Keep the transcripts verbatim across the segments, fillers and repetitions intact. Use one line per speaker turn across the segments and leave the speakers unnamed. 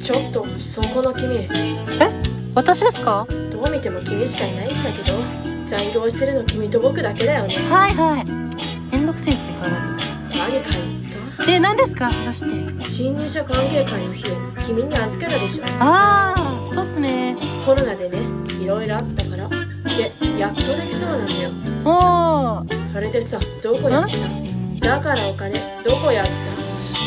ちょっとそこの君。
え、私ですか？
どう見ても君しかいないんだけど、残業してるの君と僕だけだよね。
はいはい、めんどくせえですね、これまた。
何か言った？
で、何ですか、話って。
新入社関係会の費用君に預けたでしょ。
ああ、そうっすね。
コロナでね、いろいろあったからで、やっとできそうなのよ。
おー、
それでさ、どこやった？だからお金どこやった？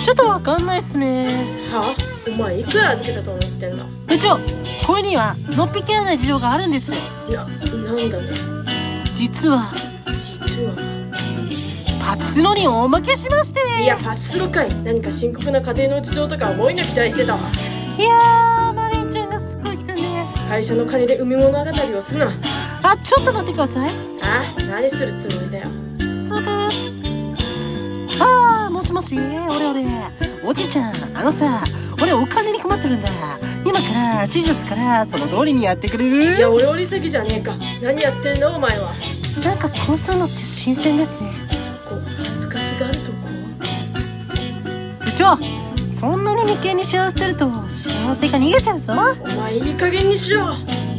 ちょっとわかんないっすね。
は？お前いくら預けたと思ってんだ？
部長、これにはのっぴき合わない事情があるんです。
な、なんだね。
実は
実は
パチスロにおまけしまして。
いや、パチスロかい。何か深刻な家庭の事情とか思いの期待してたわ。
いやー、マリンちゃんがすっごい来たね。
会社の金で海物語をすな。
あ、ちょっと待ってください。
あ、何するつもりだよ。
パパあー、もしもし、俺俺おじいちゃん、あのさ、俺お金に困ってるんだ。今から指示すからその通りにやってくれる？
いや、俺俺詐欺じゃねえか。何やってんだお前は。
なんかこうするのって新鮮ですね。
そこ恥ずかしがるとこ？
部長、そんなに眉間にしわ寄せてると幸せが逃げちゃうぞ。
お前いい加減にしろ。